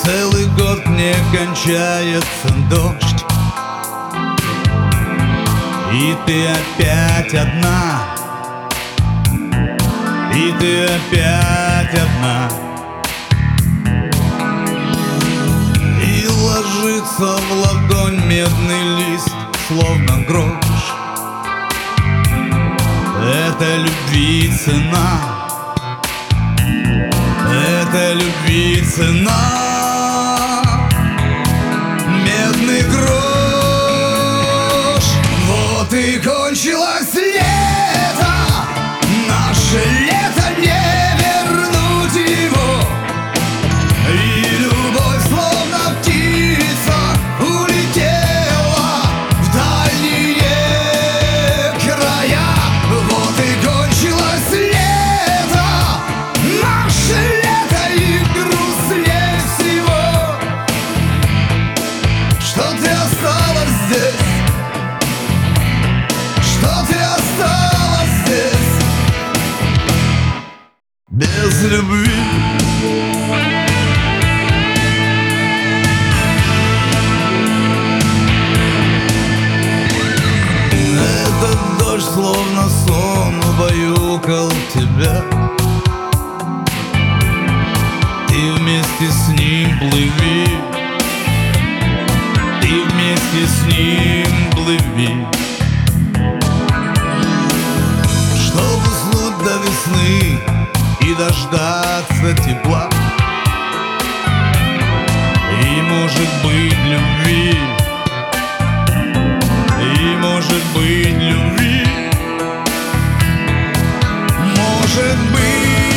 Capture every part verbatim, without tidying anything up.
Целый год не кончается дождь, и ты опять одна, и ты опять одна. И ложится в ладонь медный лист, словно грош. Это любви цена, это любви цена. Медный грош. Вот и кончилось лето, наше лето, не вернуть его. И любовь, словно птица, улетела в дальние края. Вот и кончилось лето, наше лето, и грустнее всего, что ты осталась здесь, что ты осталась здесь без любви. Этот дождь, словно сон, убаюкал тебя. Ты вместе с ним плыви, ты вместе с ним плыви, чтоб уснуть до весны и дождаться тепла. И может быть любви, и может быть любви, может быть.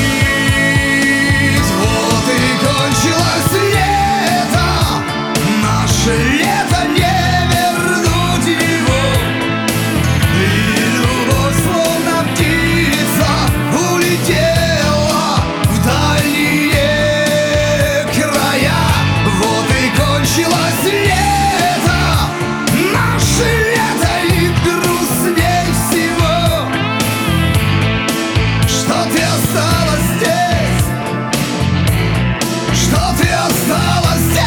Вот и кончилось лето, наше лето, не вернуть его. И любовь, словно птица, улетела в дальние края. Вот и кончилось лето, наше лето, и грустней всего, что ты осталась здесь, что ты осталась здесь.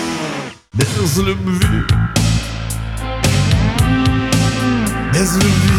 Без любви, без любви.